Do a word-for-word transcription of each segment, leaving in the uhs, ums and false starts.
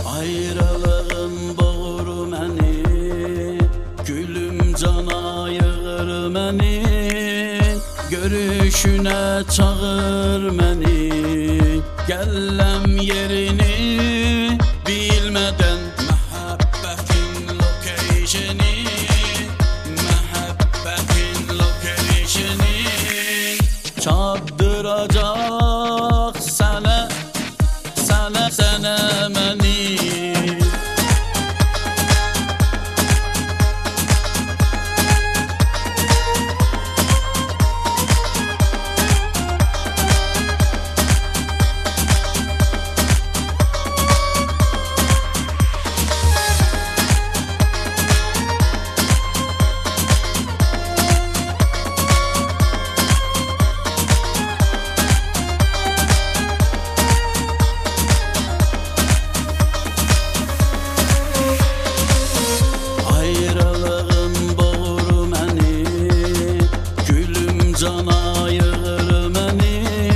Ayrılığın boğur məni, gülüm cana yığır məni, görüşünə çağır məni, gəlləm yerini bilmədən məhəbbətin location'ı, məhəbbətin location'ı çatdıracaq sənə, sənə, sənə məni. Cana yığır məni,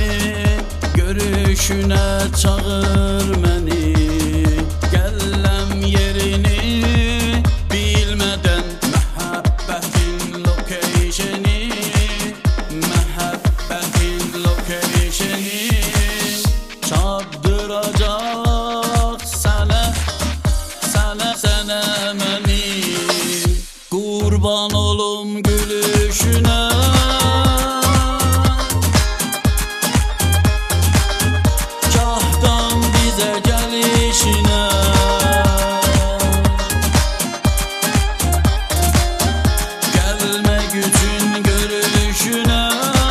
görüşünə çağır məni, gəlləm yerini bilmədən məhəbbətin location'ı, məhəbbətin location'ı çatdıracaq sənə, sənə, sənə məni. Qurban olum gülüşünə, gelmek için görüşüne,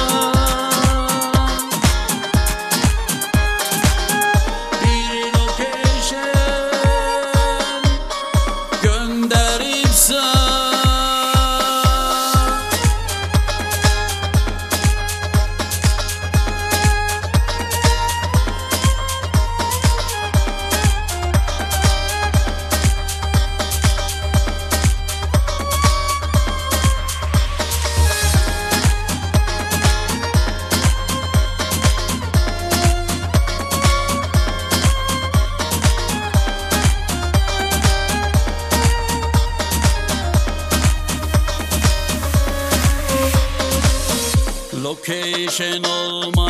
bir location gönderipsen location olma